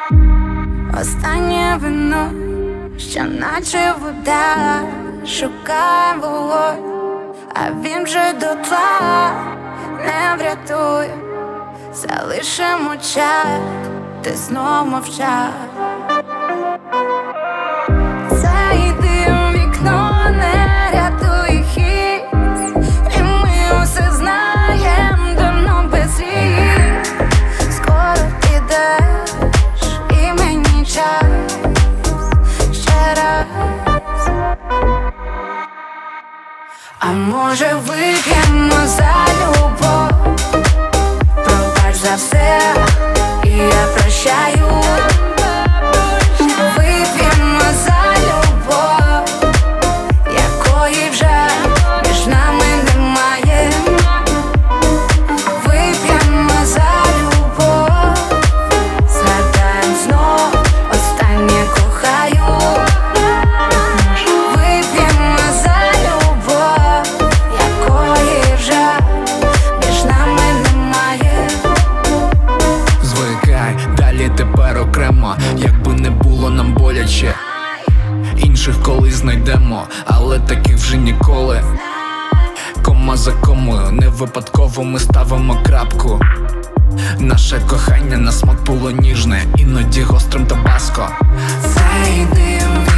Останнє вино, що наче вода, шукає вогонь, а він вже дотла не врятує. Залишимо час, ти знов мовчав. Цей дим вікно не рятує хід, і ми усе знаєм давно без слів. Скоро підеш, і мені час ще раз. А може вип'ємо за любов? Пробач за все, і я прощаю. Вип'ємо за любов, якої вже між нами немає. Вип'ємо за любов, згадаєм знов останнє кохаю. Вип'ємо за любов, якої вже між нами немає. Звикай, далі тепер окремо, якби не було нам боляче. Інших колись знайдемо, але таких вже ніколи. Кома за комою, не випадково ми ставимо крапку. Наше кохання на смак було ніжне, іноді гострим табаско. Цей дим